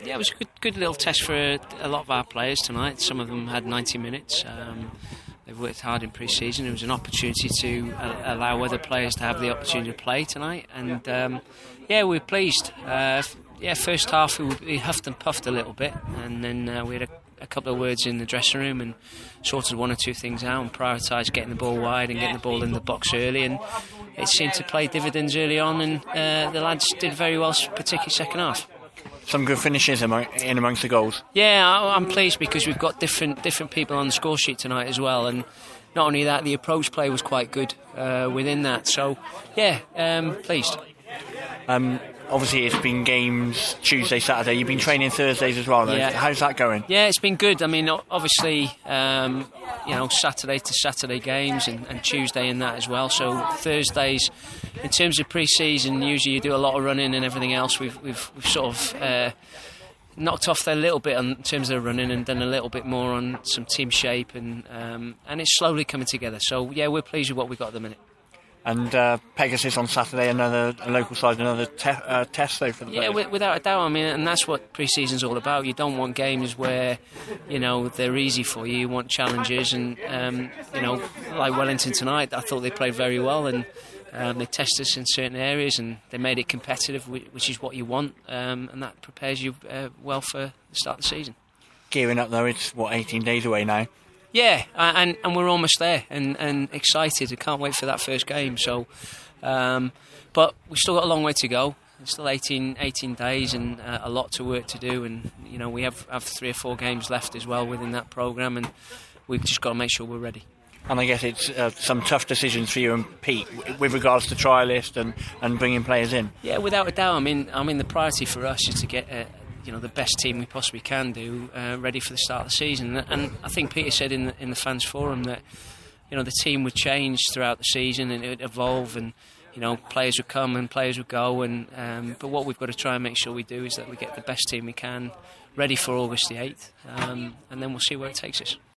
Yeah, it was a good little test for a lot of our players tonight. Some of them had 90 minutes. They've worked hard in pre-season. It was an opportunity to allow other players to have the opportunity to play tonight. And we're pleased. First half we huffed and puffed a little bit, and then we had a couple of words in the dressing room and sorted one or two things out and prioritised getting the ball wide and getting the ball in the box early, and it seemed to play dividends early on, and the lads did very well, particularly second half. Some good finishes in amongst the goals. Yeah, I'm pleased because we've got different people on the score sheet tonight as well, and not only that, the approach play was quite good within that. So, pleased. Obviously, it's been games Tuesday, Saturday. You've been training Thursdays as well, though. Yeah. How's that going? Yeah, it's been good. I mean, obviously, Saturday to Saturday games and Tuesday in that as well. So Thursdays, in terms of pre-season, usually you do a lot of running and everything else. We've sort of knocked off there a little bit in terms of running and done a little bit more on some team shape, and it's slowly coming together. So yeah, we're pleased with what we've got at the minute. And Pegasus on Saturday, a local side, another test though for the players. Yeah, without a doubt. I mean, and that's what pre-season's all about. You don't want games where, they're easy for you. You want challenges, and like Wellington tonight, I thought they played very well, and they tested us in certain areas, and they made it competitive, which is what you want, and that prepares you well for the start of the season. Gearing up though, it's 18 days away now. Yeah, and we're almost there, and excited. I can't wait for that first game. So, but we've still got a long way to go. It's still 18 days and a lot to work to do. And we have 3 or 4 games left as well within that programme, and we've just got to make sure we're ready. And I guess it's some tough decisions for you and Pete with regards to trial list and bringing players in. Yeah, without a doubt. I mean, the priority for us is to get the best team we possibly can do ready for the start of the season. And I think Peter said in the fans forum that the team would change throughout the season and it would evolve, and players would come and players would go, and but what we've got to try and make sure we do is that we get the best team we can ready for August the 8th, and then we'll see where it takes us.